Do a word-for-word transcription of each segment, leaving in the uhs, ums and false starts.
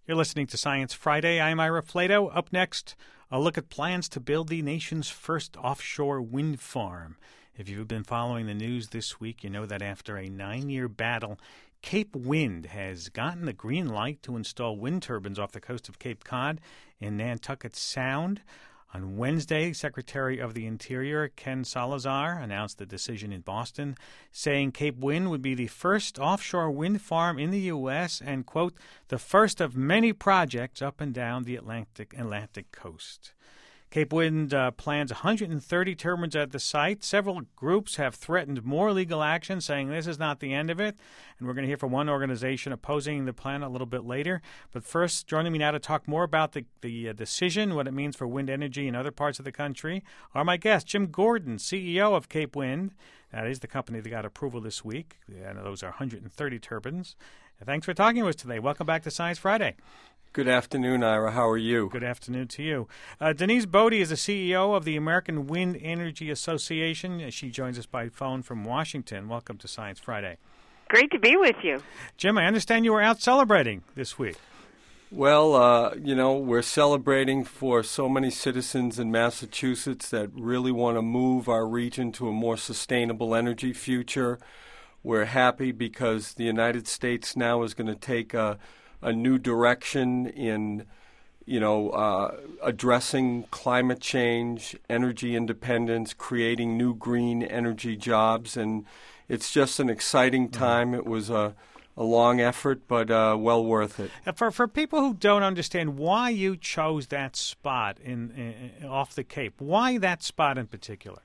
You're listening to Science Friday. I'm Ira Flato. Up next, a look at plans to build the nation's first offshore wind farm. If you've been following the news this week, you know that after a nine-year battle, Cape Wind has gotten the green light to install wind turbines off the coast of Cape Cod in Nantucket Sound. On Wednesday, Secretary of the Interior Ken Salazar announced the decision in Boston, saying Cape Wind would be the first offshore wind farm in the U S and, quote, the first of many projects up and down the Atlantic Atlantic coast. Cape Wind uh, plans one hundred thirty turbines at the site. Several groups have threatened more legal action, saying this is not the end of it. And we're going to hear from one organization opposing the plan a little bit later. But first, joining me now to talk more about the, the uh, decision, what it means for wind energy in other parts of the country, are my guests, Jim Gordon, C E O of Cape Wind. That is the company that got approval this week. And those are one hundred thirty turbines. Thanks for talking to us today. Welcome back to Science Friday. Good afternoon, Ira. How are you? Good afternoon to you. Uh, Denise Bodie is the C E O of the American Wind Energy Association. She joins us by phone from Washington. Welcome to Science Friday. Great to be with you. Jim, I understand you were out celebrating this week. Well, uh, you know, we're celebrating for so many citizens in Massachusetts that really want to move our region to a more sustainable energy future. We're happy because the United States now is going to take a a new direction in, you know, uh, addressing climate change, energy independence, creating new green energy jobs, and it's just an exciting time. Mm-hmm. It was a, a long effort, but uh, well worth it. For for people who don't understand why you chose that spot in, in off the Cape, why that spot in particular?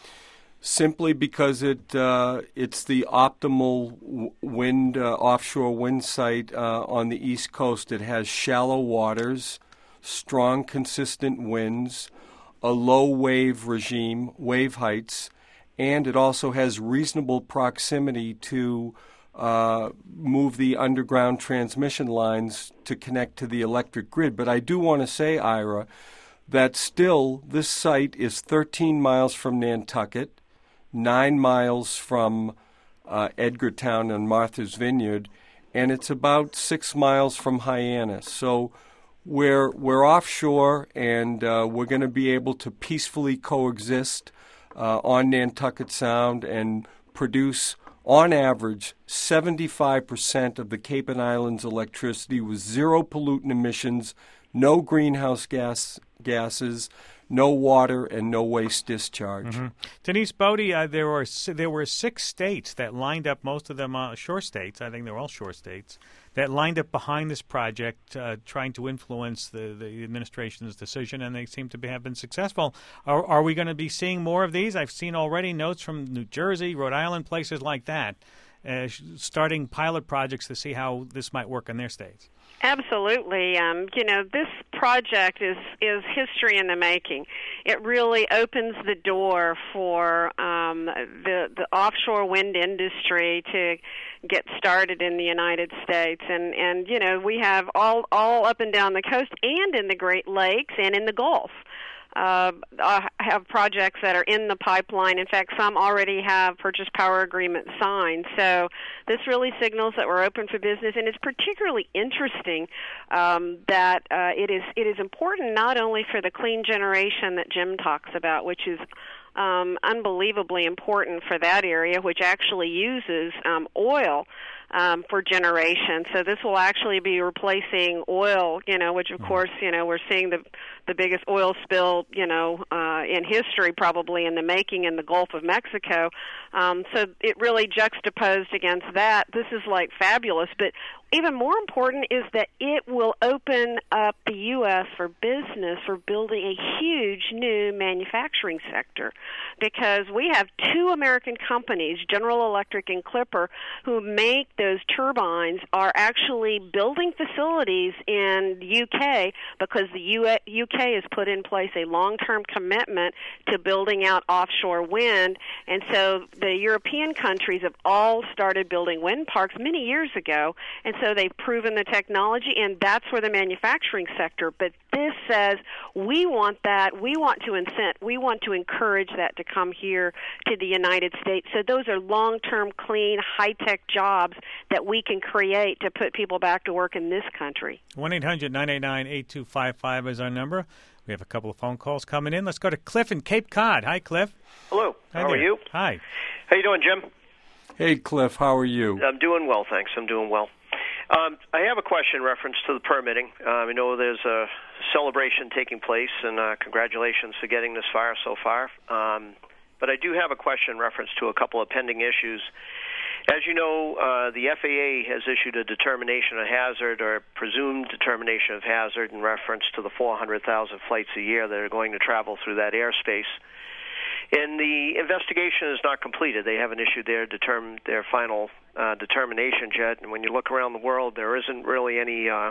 Simply because it uh, it's the optimal w- wind uh, offshore wind site uh, on the East Coast. It has shallow waters, strong, consistent winds, a low wave regime, wave heights, and it also has reasonable proximity to uh, move the underground transmission lines to connect to the electric grid. But I do want to say, Ira, that still this site is thirteen miles from Nantucket, nine miles from uh, Edgartown and Martha's Vineyard, and it's about six miles from Hyannis. So we're we're offshore, and uh, we're going to be able to peacefully coexist uh, on Nantucket Sound and produce, on average, seventy-five percent of the Cape and Islands electricity with zero pollutant emissions, no greenhouse gas gases, no water, and no waste discharge. Mm-hmm. Denise Bodie, uh, there were there were six states that lined up, most of them uh, shore states, I think they're all shore states, that lined up behind this project, uh, trying to influence the, the administration's decision, and they seem to be, have been successful. Are, are we going to be seeing more of these? I've seen already notes from New Jersey, Rhode Island, places like that, uh, starting pilot projects to see how this might work in their states. Absolutely. Um, you know, this project is, is history in the making. It really opens the door for um, the, the offshore wind industry to get started in the United States. And, and you know, we have all, all up and down the coast and in the Great Lakes and in the Gulf. Uh, have projects that are in the pipeline. In fact, some already have purchase power agreements signed. So this really signals that we're open for business, and it's particularly interesting um, that uh, it is it is important not only for the clean generation that Jim talks about, which is um, unbelievably important for that area, which actually uses um, oil Um, for generation. So this will actually be replacing oil, you know, which of course, you know, we're seeing the the biggest oil spill, you know, uh, in history probably in the making in the Gulf of Mexico. Um, so it really juxtaposed against that. This is like fabulous, but even more important is that it will open up the U S for business, for building a huge new manufacturing sector, because we have two American companies, General Electric and Clipper, who make those turbines, are actually building facilities in the U K because the U K has put in place a long-term commitment to building out offshore wind. And so the European countries have all started building wind parks many years ago, and so they've proven the technology, and that's where the manufacturing sector. But this says we want that that, we want to incent, we want to encourage that to come here to the United States. So those are long-term, clean, high-tech jobs that we can create to put people back to work in this country. one eight hundred nine eight nine eight two five five is our number. We have a couple of phone calls coming in. Let's go to Cliff in Cape Cod. Hi, Cliff. Hello. Hi how there. are you? Hi. How you doing, Jim? Hey, Cliff, how are you? I'm doing well, thanks. I'm doing well. Um, I have a question in reference to the permitting. Uh, I know there's a celebration taking place, and uh, congratulations for getting this far so far. Um, but I do have a question in reference to a couple of pending issues. As you know, uh, the F A A has issued a determination of hazard or presumed determination of hazard in reference to the four hundred thousand flights a year that are going to travel through that airspace. And the investigation is not completed. They haven't issued their determ- their final uh, determination yet. And when you look around the world, there isn't really any uh,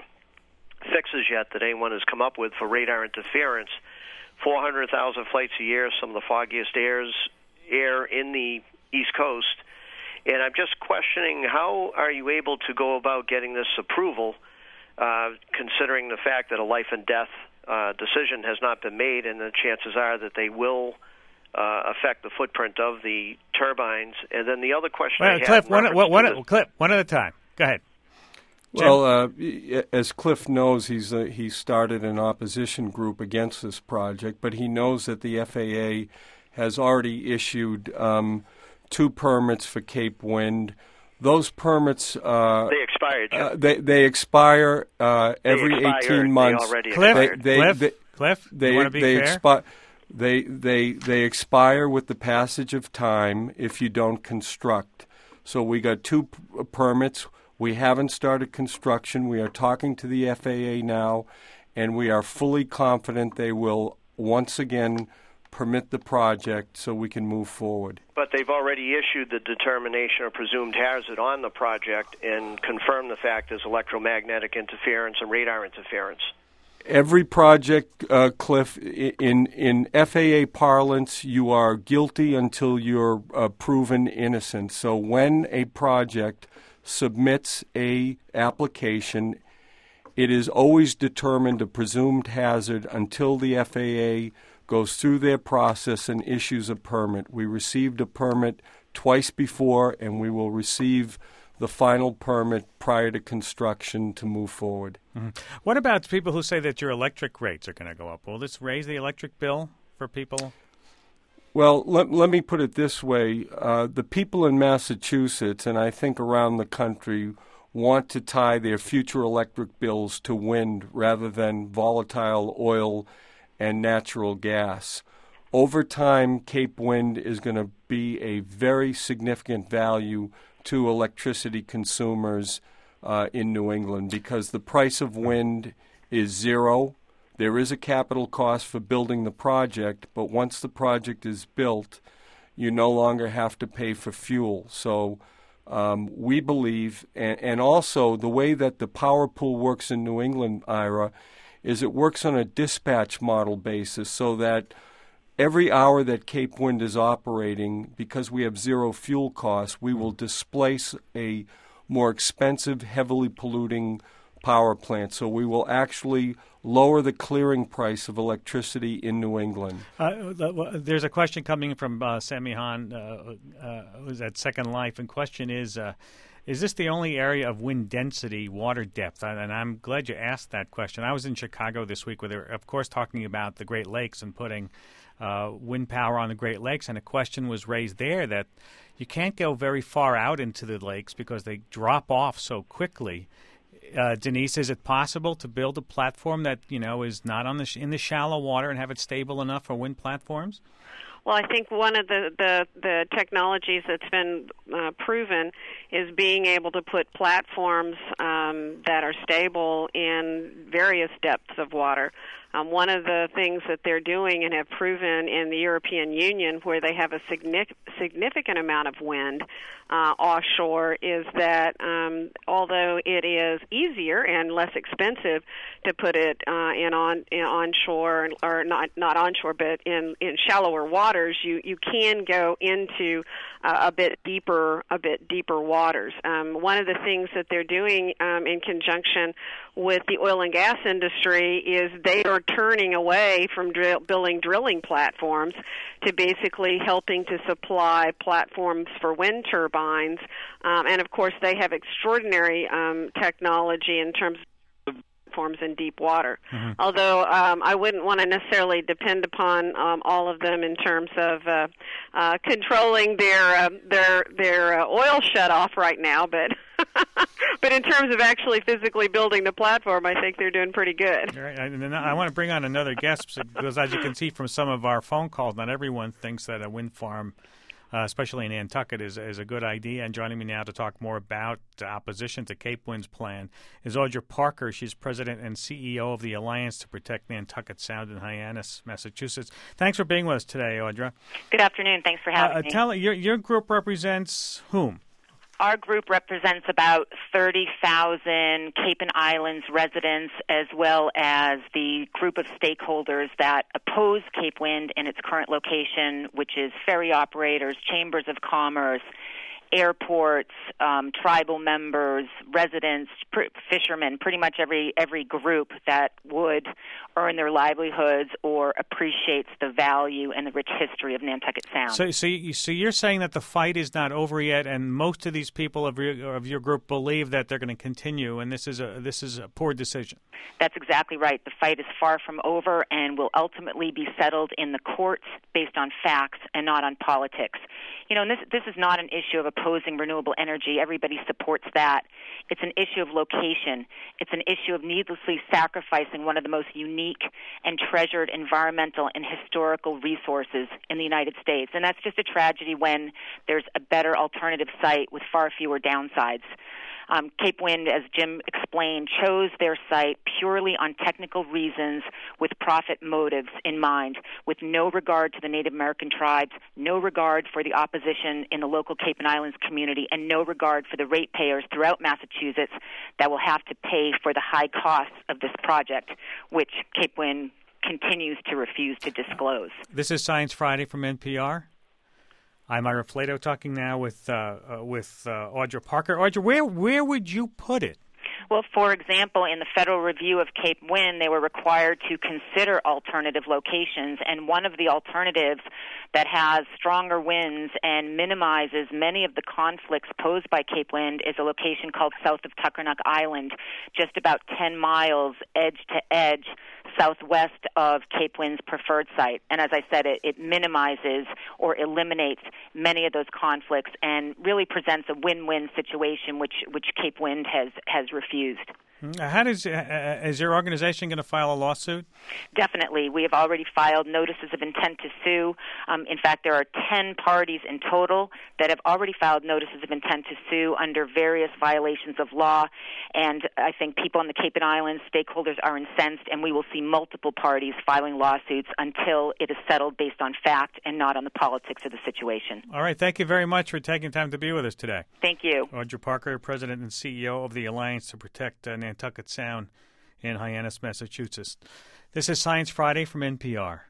fixes yet that anyone has come up with for radar interference. four hundred thousand flights a year, some of the foggiest airs, air in the East Coast. And I'm just questioning, how are you able to go about getting this approval, uh, considering the fact that a life and death uh, decision has not been made, and the chances are that they will uh, affect the footprint of the turbines? And then the other question Well, I Cliff, had... one, one, one, Cliff, one at a time. Go ahead. Jim? Well, uh, as Cliff knows, he's uh, he started an opposition group against this project, but he knows that the F A A has already issued um, two permits for Cape Wind. Those permits uh, they expired. Jim. Uh, they they expire uh, every they expired. eighteen months. They already Cliff, expired. They, Cliff, they, Cliff, they, you want to be they fair? expi- They they they expire with the passage of time if you don't construct. So we got two p- permits. We haven't started construction. We are talking to the F A A now, and we are fully confident they will once again permit the project so we can move forward. But they've already issued the determination of presumed hazard on the project and confirmed the fact there's electromagnetic interference and radar interference. Every project, uh, Cliff, in in F A A parlance, you are guilty until you're uh, proven innocent. So when a project submits a application, it is always determined a presumed hazard until the F A A goes through their process and issues a permit. We received a permit twice before, and we will receive the final permit prior to construction to move forward. Mm-hmm. What about people who say that your electric rates are going to go up? Will this raise the electric bill for people? Well, let, let me put it this way. Uh, the people in Massachusetts, and I think around the country, want to tie their future electric bills to wind rather than volatile oil and natural gas. Over time, Cape Wind is going to be a very significant value to electricity consumers uh, in New England because the price of wind is zero. There is a capital cost for building the project, but once the project is built, you no longer have to pay for fuel. So um, we believe, and, and also the way that the power pool works in New England, Ira, is it works on a dispatch model basis so that every hour that Cape Wind is operating, because we have zero fuel costs, we will displace a more expensive, heavily polluting power plant. So we will actually lower the clearing price of electricity in New England. Uh, there's a question coming from uh, Sammy Hahn, uh, uh, who's at Second Life, and question is, uh, is this the only area of wind density, water depth? And I'm glad you asked that question. I was in Chicago this week where they were, of course, talking about the Great Lakes and putting uh, wind power on the Great Lakes, and a question was raised there that you can't go very far out into the lakes because they drop off so quickly. Uh, Denise, is it possible to build a platform that, you know, is not on the sh- in the shallow water and have it stable enough for wind platforms? Well, I think one of the, the, the technologies that's been uh, proven is being able to put platforms um, that are stable in various depths of water. Um, one of the things that they're doing and have proven in the European Union, where they have a significant significant amount of wind uh, offshore, is that um, although it is easier and less expensive to put it uh, in on in onshore or not not onshore, but in, in shallower waters, you, you can go into uh, a bit deeper a bit deeper waters. Um, one of the things that they're doing um, in conjunction with the oil and gas industry is they are turning away from drill, building drilling platforms to basically helping to supply platforms for wind turbines. Um, and, of course, they have extraordinary um, technology in terms of forms in deep water. Mm-hmm. Although um, I wouldn't want to necessarily depend upon um, all of them in terms of uh, uh, controlling their uh, their their uh, oil shutoff right now, but but in terms of actually physically building the platform, I think they're doing pretty good. Right. And then I want to bring on another guest because, as you can see from some of our phone calls, not everyone thinks that a wind farm, Uh, especially in Nantucket, is, is a good idea. And joining me now to talk more about the opposition to Cape Wind's plan is Audra Parker. She's president and C E O of the Alliance to Protect Nantucket Sound in Hyannis, Massachusetts. Thanks for being with us today, Audra. Good afternoon. Thanks for having uh, me. Tell your your group represents whom? Our group represents about thirty thousand Cape and Islands residents, as well as the group of stakeholders that oppose Cape Wind in its current location, which is ferry operators, chambers of commerce, airports, um, tribal members, residents, pr- fishermen, pretty much every every group that would earn their livelihoods or appreciates the value and the rich history of Nantucket Sound. So, so, you, so you're saying that the fight is not over yet, and most of these people of your, of your group believe that they're going to continue, and this is a this is a poor decision. That's exactly right. The fight is far from over and will ultimately be settled in the courts based on facts and not on politics. You know, and this this is not an issue of opposing renewable energy. Everybody supports that. It's an issue of location. It's an issue of needlessly sacrificing one of the most unique and treasured environmental and historical resources in the United States. And that's just a tragedy when there's a better alternative site with far fewer downsides. Um, Cape Wind, as Jim explained, chose their site purely on technical reasons with profit motives in mind, with no regard to the Native American tribes, no regard for the opposition in the local Cape and Islands community, and no regard for the ratepayers throughout Massachusetts that will have to pay for the high costs of this project, which Cape Wind continues to refuse to disclose. This is Science Friday from N P R. I'm Ira Flato, talking now with uh, uh, with uh, Audra Parker. Audra, where where would you put it? Well, for example, in the Federal Review of Cape Wind, they were required to consider alternative locations, and one of the alternatives that has stronger winds and minimizes many of the conflicts posed by Cape Wind is a location called south of Tuckernuck Island, just about ten miles edge to edge southwest of Cape Wind's preferred site. And as I said, it, it minimizes or eliminates many of those conflicts and really presents a win-win situation, which, which Cape Wind has, has refused. How does uh, is your organization going to file a lawsuit? Definitely. We have already filed notices of intent to sue. Um, in fact, there are ten parties in total that have already filed notices of intent to sue under various violations of law. And I think people on the Cape and Islands, stakeholders, are incensed, and we will see multiple parties filing lawsuits until it is settled based on fact and not on the politics of the situation. All right. Thank you very much for taking time to be with us today. Thank you. Audra Parker, President and C E O of the Alliance to Protect uh, Nantucket Sound in Hyannis, Massachusetts. This is Science Friday from N P R.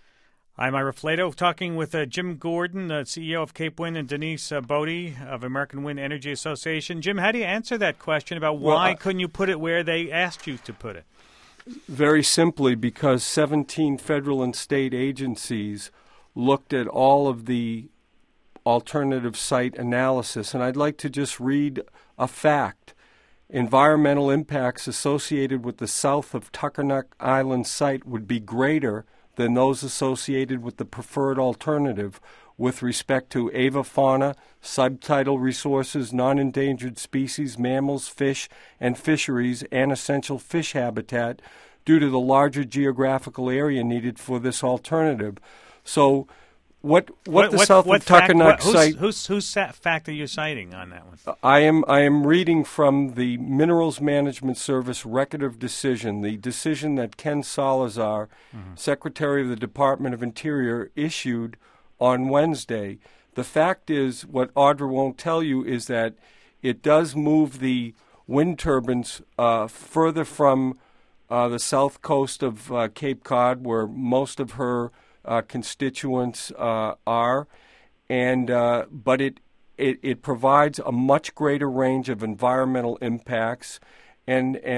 I'm Ira Flato, talking with uh, Jim Gordon, the C E O of Cape Wind, and Denise uh, Bodie of American Wind Energy Association. Jim, how do you answer that question about why well, uh, couldn't you put it where they asked you to put it? Very simply, because seventeen federal and state agencies looked at all of the alternative site analysis, and I'd like to just read a fact. Environmental impacts associated with the south of Tuckernuck Island site would be greater than those associated with the preferred alternative with respect to avifauna, subtidal resources, non-endangered species, mammals, fish, and fisheries, and essential fish habitat due to the larger geographical area needed for this alternative. So What what, what the what, south what of Tuckernuck site? Whose whose fact are you citing on that one? I am I am reading from the Minerals Management Service Record of Decision, the decision that Ken Salazar, mm-hmm. Secretary of the Department of Interior, issued on Wednesday. The fact is, what Audra won't tell you is that it does move the wind turbines uh, further from uh, the south coast of uh, Cape Cod, where most of her Uh, constituents uh, are, and uh, but it, it it provides a much greater range of environmental impacts, and and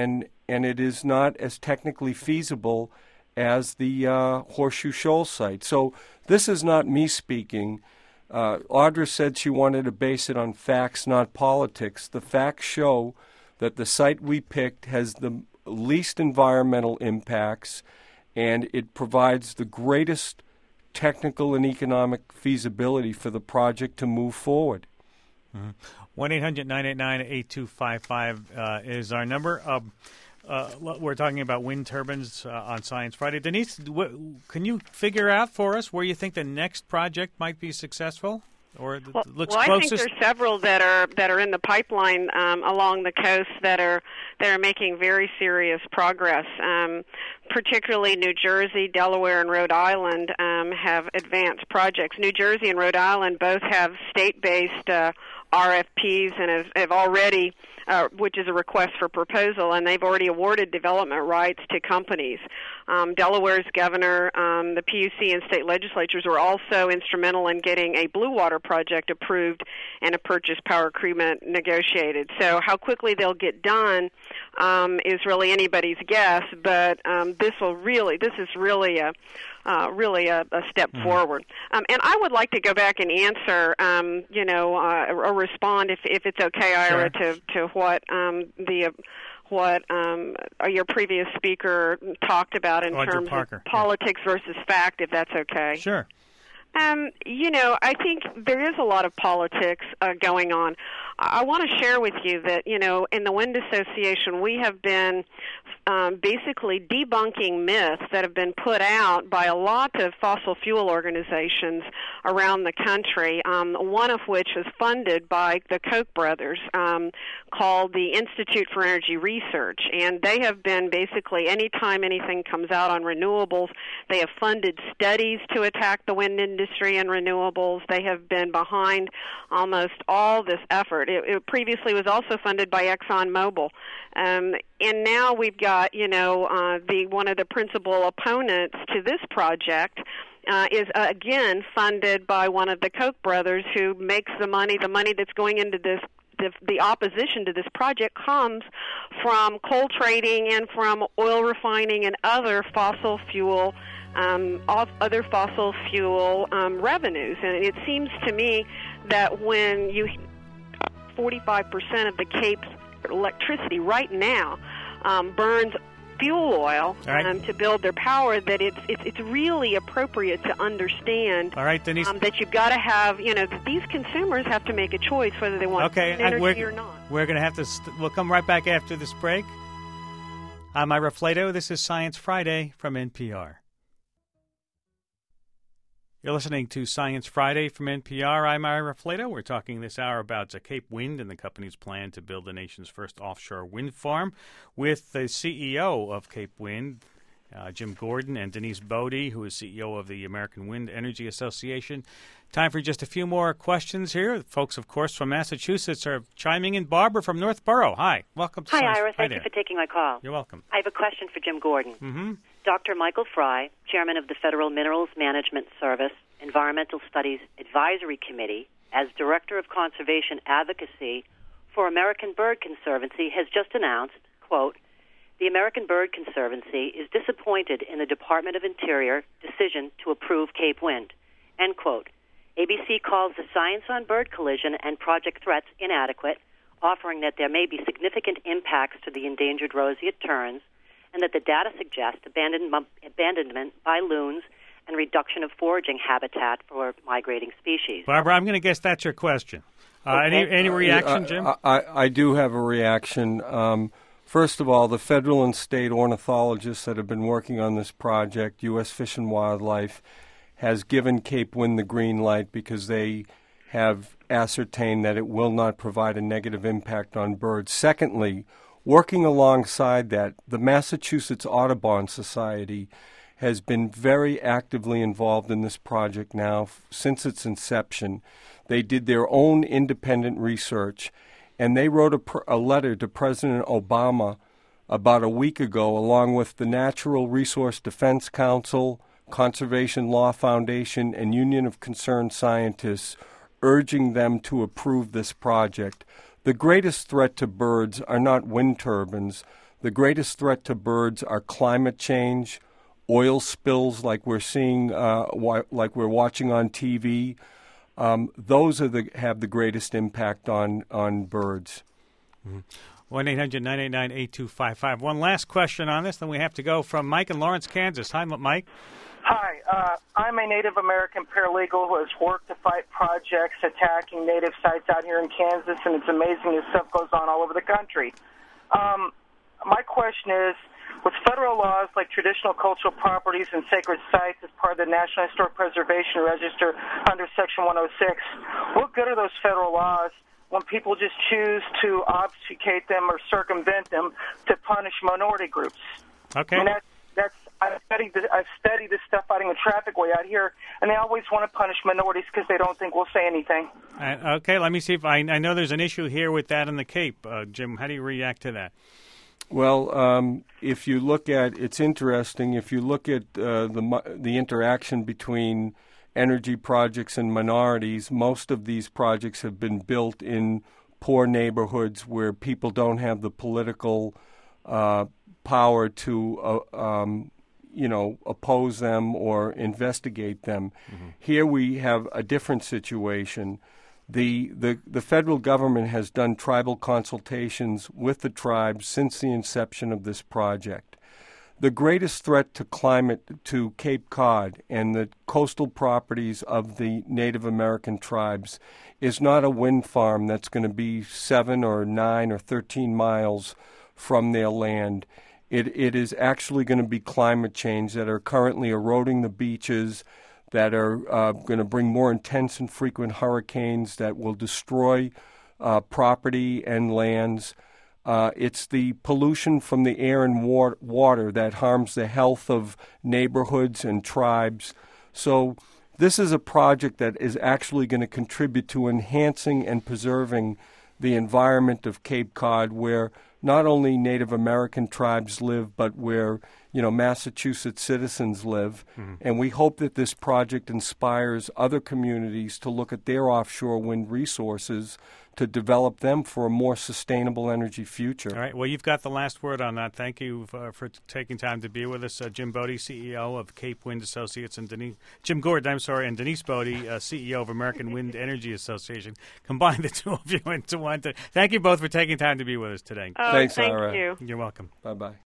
and it is not as technically feasible as the uh, Horseshoe Shoals site. So this is not me speaking. Uh, Audra said she wanted to base it on facts, not politics. The facts show that the site we picked has the least environmental impacts, and it provides the greatest technical and economic feasibility for the project to move forward. Mm-hmm. one eight hundred nine eight nine eight two five five uh, is our number. Uh, uh, we're talking about wind turbines uh, on Science Friday. Denise, w- can you figure out for us where you think the next project might be successful? Or well, looks well, closest? I think there's several that are that are in the pipeline um, along the coast that are that are making very serious progress. Um, particularly New Jersey, Delaware, and Rhode Island um, have advanced projects. New Jersey and Rhode Island both have state-based uh, R F Ps and have, have already, uh, which is a request for proposal, and they've already awarded development rights to companies. Um, Delaware's governor, um, the P U C, and state legislatures were also instrumental in getting a Blue Water project approved and a purchase power agreement negotiated. So how quickly they'll get done um, is really anybody's guess, but um, this will really, this is really a Uh, really a, a step mm-hmm. forward. Um, and I would like to go back and answer, um, you know, uh, or respond, if, if it's okay, Ira, sure. to, to what um, the uh, what um, your previous speaker talked about in Audra terms Parker. of politics yeah. versus fact, if that's okay. Sure. Um, you know, I think there is a lot of politics uh, going on. I want to share with you that, you know, in the Wind Association, we have been um, basically debunking myths that have been put out by a lot of fossil fuel organizations around the country, um, one of which is funded by the Koch brothers, um, called the Institute for Energy Research. And they have been basically, anytime anything comes out on renewables, they have funded studies to attack the wind industry and renewables. They have been behind almost all this effort. It, it previously was also funded by ExxonMobil. Um, and now we've got, you know, uh, the one of the principal opponents to this project uh, is, uh, again, funded by one of the Koch brothers, who makes the money, the money that's going into this. The, the opposition to this project comes from coal trading and from oil refining and other fossil fuel um, other fossil fuel um, revenues. And it seems to me that when you forty-five percent of the Cape's electricity right now um, burns fuel oil right. um, to build their power, that it's it's, it's really appropriate to understand All right, Denise. Um, that you've got to have, you know, these consumers have to make a choice whether they want okay, energy or not. We're going to have to, st- we'll come right back after this break. I'm Ira Flato. This is Science Friday from N P R. You're listening to Science Friday from N P R. I'm Ira Flato. We're talking this hour about Cape Wind and the company's plan to build the nation's first offshore wind farm with the C E O of Cape Wind, uh, Jim Gordon, and Denise Bodie, who is C E O of the American Wind Energy Association. Time for just a few more questions here. Folks, of course, from Massachusetts are chiming in. Barbara from Northborough. Hi. Welcome to Hi, Science Ira. Friday. Thank you for taking my call. You're welcome. I have a question for Jim Gordon. Mm-hmm. Doctor Michael Fry, chairman of the Federal Minerals Management Service Environmental Studies Advisory Committee, as Director of Conservation Advocacy for American Bird Conservancy, has just announced, quote, the American Bird Conservancy is disappointed in the Department of Interior decision to approve Cape Wind, end quote. A B C calls the science on bird collision and project threats inadequate, offering that there may be significant impacts to the endangered roseate terns, and that the data suggests abandonment, abandonment by loons and reduction of foraging habitat for migrating species. Barbara, I'm going to guess that's your question. Uh, Okay. Any any reaction, Jim? I, I, I do have a reaction. Um, first of all, the federal and state ornithologists that have been working on this project, U S Fish and Wildlife, has given Cape Wind the green light because they have ascertained that it will not provide a negative impact on birds. Secondly, working alongside that, the Massachusetts Audubon Society has been very actively involved in this project now f- since its inception. They did their own independent research, and they wrote a, pr- a letter to President Obama about a week ago, along with the Natural Resource Defense Council, Conservation Law Foundation, and Union of Concerned Scientists, urging them to approve this project. The greatest threat to birds are not wind turbines. The greatest threat to birds are climate change, oil spills like we're seeing, uh, wa- like we're watching on T V. Um, those are the have the greatest impact on on birds. one eight hundred nine eight nine eight two five five. One last question on this, then we have to go from Mike in Lawrence, Kansas. Hi, Mike. Hi, uh, I'm a Native American paralegal who has worked to fight projects attacking Native sites out here in Kansas, and it's amazing this stuff goes on all over the country. Um, my question is, with federal laws like traditional cultural properties and sacred sites as part of the National Historic Preservation Register under Section one oh six, what good are those federal laws when people just choose to obfuscate them or circumvent them to punish minority groups? Okay. I mean, that, that's I've studied this, I've studied this stuff out in the traffic way out here, and they always want to punish minorities because they don't think we'll say anything. Uh, okay, let me see if I, I know there's an issue here with that in the Cape. Uh, Jim, how do you react to that? Well, um, if you look at, it's interesting, if you look at uh, the the interaction between energy projects and minorities, most of these projects have been built in poor neighborhoods where people don't have the political uh, power to, uh, um, you know, oppose them or investigate them. Mm-hmm. Here we have a different situation. The, the the federal government has done tribal consultations with the tribes since the inception of this project. The greatest threat to climate, to Cape Cod and the coastal properties of the Native American tribes is not a wind farm that's going to be seven or nine or thirteen miles from their land. It it is actually going to be climate change that are currently eroding the beaches, that are uh, going to bring more intense and frequent hurricanes that will destroy uh, property and lands. Uh, it's the pollution from the air and wa- water that harms the health of neighborhoods and tribes. So this is a project that is actually going to contribute to enhancing and preserving the environment of Cape Cod, where not only Native American tribes live, but where, you know, Massachusetts citizens live. Mm-hmm. And we hope that this project inspires other communities to look at their offshore wind resources to develop them for a more sustainable energy future. All right. Well, you've got the last word on that. Thank you for, for taking time to be with us. Uh, Jim Bodie, C E O of Cape Wind Associates, and Denise, Jim Gordon, I'm sorry, and Denise Bodie, uh, C E O of American Wind Energy Association. Combine the two of you into one. To, thank you both for taking time to be with us today. Oh, Thanks, thank Ira. you. You're welcome. Bye-bye.